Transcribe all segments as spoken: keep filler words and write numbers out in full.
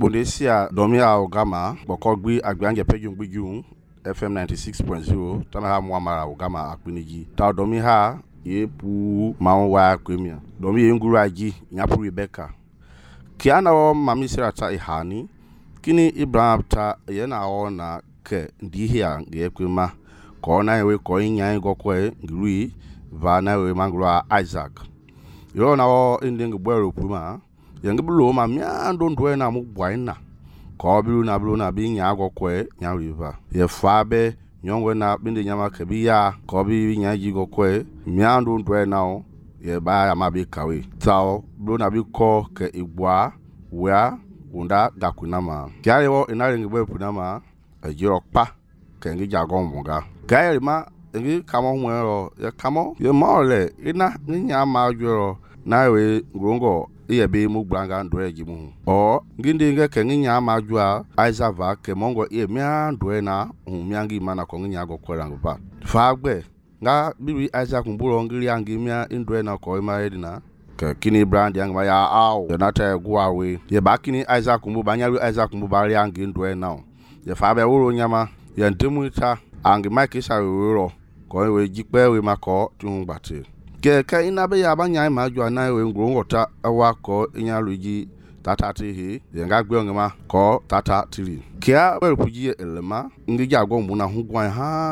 Bonesia Domia Ogama, Bokogbi Agbanje Pejung Bijung, F M ninety-six point zero, Tanaha Mwamara Ogama Akpiniji, Tao Domiha, Ye Pu Mawa Kwemia, Domi Nguraji, Nyapu Rebecca. Kiana o Mami Sirata Ihani, Kini Ibrahim ta Yena ona ke Ndihia Gekwima, Kona we Koinya Gokwe, Gri, Vana we Mangura Isaac. Yona o Indian Buero Puma. Yang below my mean don't do na mubwana. Cobilu na bluna being yago que, yan river. Ye fabe, young when up in the Yamakabia, Cobi yagigo que, mean don't do now, ye buy a mabi kawi. Tao, bluna be call ke igwa, where, unda dakunama. Carry all in adding away punama, a york pa, can get jagon monga. Carry ma, and you come on where you come on, you're more or less, ina, ninya major, nawe, grongo. Iye be mu branga ndwe jimu o ngindi nge kenginya majua aizava ke mongo iye mia ndwe na umyangi mana ko nginya go kwelanga ba fagbe nga bibi Isaac mburo ngiri angi mia ndwe na ko ima edina ke kini brand yang ma ya aw ye nata guawe ye bakini Isaac mbu banyaru Isaac mbu bari angi ndwe na ye fabe wuro nyama ye ndemuita angi mike sa wuro ko we jikpe we mako tungbate ke ka inabe ya banya ma jwa na we ngro ngota awa ko inya luji tata ti he ye nga gbe ngema ko tata tiri kia we puji elema ngi ja go mu na hu gwan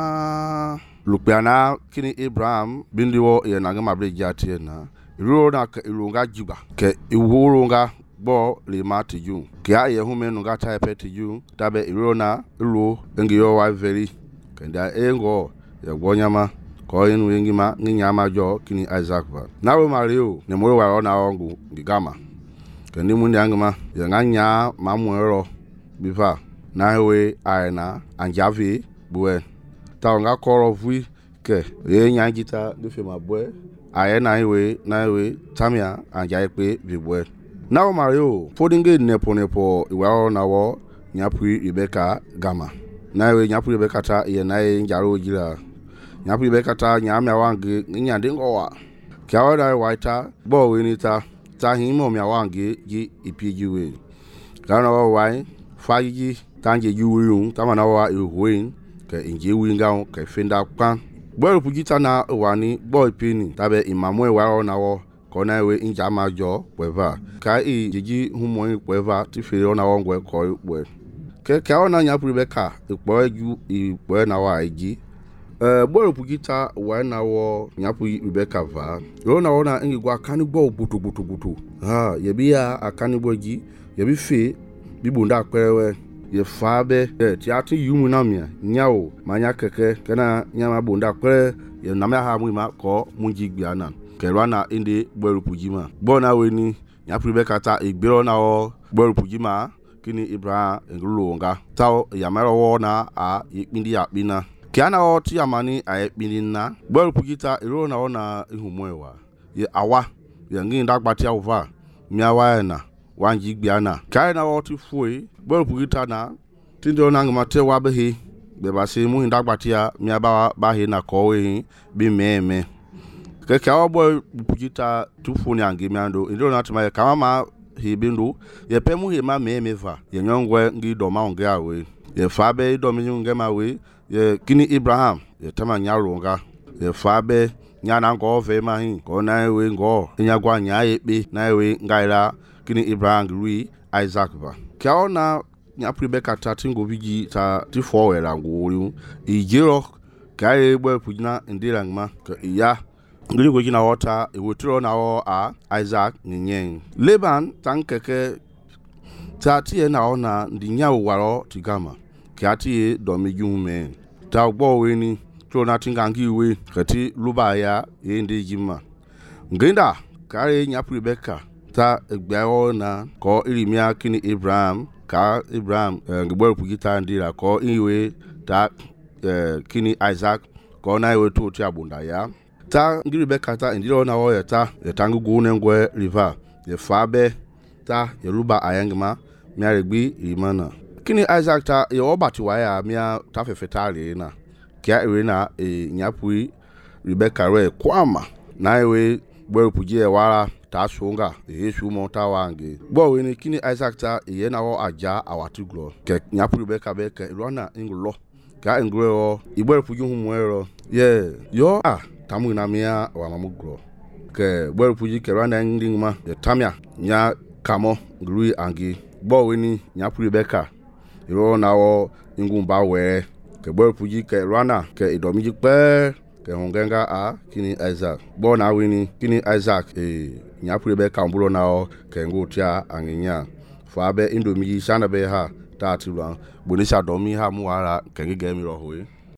ha lupiana kini Abraham bindiwo ye na ngema bre jati na ro na ka irunga jiba ke iwurunga bo le ma tiju kia ye hu menu ga ta pe tiju tabe ro na ro ngi yo wa very kenda engo ye gwonyama ko yin wingi ma nginya ma jo kini Isaac ba nawo mario ne mo wa na ongu gigama kendi mun yangma ya nganya ma muero bifa na we aina anjavi buwe ta nga koro vui ke ye nyangita de fe ma bwe aye na we na we tamia anja pe bibwe nawo mario fodinge nepo nepo iwa na wo nyapui Rebecca gama na we nyapui Rebecca ta ye na ye njaro jira nyapu be kata nyamya wangi nyande ngowa kyawa dai waita bo winita ta himo mya wangi ji ipijiwe kana wa wai faji tanje yuwun tamana wa ihuin ke inje winga ke fenda kwa bo pujita na wani bo pini tabe imamwe wa na wo kona we inja majo weva ka i jiji humo weva ti fe na wongwe ko we ke kyawa na nyapu be ka ipo ju ipo na wa iji Eh boro pugita wa na wo nyapu Rebecca va yo na wona ngi gwa kanigbo butu butu butu ha ye bia akanigbo ji ye bi fe bi bunda kwewe ye fabe eh ti ati yumu na mia nyawo manya keke kana nyama bunda kwe ye na ma ha mu ma ko munji gbia na kerwa na inde boro pugima bona we ni nyapu Rebecca ta igbero na wo boro pugima kini Ibrahim ngulonga tawo ya mara wo na a yipindi ya bina Kiana o ti amani aye binina bol pugita iro na ona ihumwewa ye awa ye ngi ndagbati awva miawa na wanji gbiana kaina o ti fuwe bol pugita na tindo na ngmate wa behi be basi mu ndagbati ya miaba ba he na kowe bi meme ke kawo bol pugita tufu ni angi miando iro na tuma kama ma he bindu ye pemu he ma meme va ye nyongwe ngi do ma onge awe ye fabe do mi nge ma we ye kini Abraham ye tama nyaronga ye fabe nyana ngo ve mahi ko na we ngo nyagwa nya ekpe na we ngaira kini Abraham gri Isaac ba kya ona nya Rebecca ta tingo bigi ta ti forward anguru ijiro kai gbe pujina ndira ngma ka iya ngiri go jina wota e wotro na wo a Isaac nyen Laban tankeke ta tie na ona ndinya waro tigama kya tie do mejume ta gbo we ni to na tingangi we kati luba ya yende jima nginda kare nya Rebecca ta egbawo na ko irimia kini Abraham ka Abraham ngbo pugita ndira ko iwe ta kini Isaac ko na iwe to ti abunda ya ta ngiri Rebecca ta ndiro na wo ya ta tangu gu ne ngwe river ye fabe ta ye luba ayangma miaregbi imana kini Isaac ta ye obati wa ya mia ta fefetale na kia ewe na e nyapui Rebecca re kwama na ewe bwe puje wara ta songa e su mo ta wange bo we ni kini Isaac ta e na wo aja awatu glo ke nyapuru be ka be ke rona inglo ka ngro igbo puju hu mo ye yo ah tamu na mia wa mamu glo ke gbo puju ke rona ngingma ye tamia nya kamo grui angi bo we ni nyapuru be ka ro na wo ingumba we ke gbo puju ke rona ke idomiji pe ke hongenga a kini Isaac bo na wini kini Isaac e nyapure be kambulo na o ke ngotia anginya fa be indomi sana be ha ta ti ran bonisha domi ha mu ara ke ngege mi ro hoye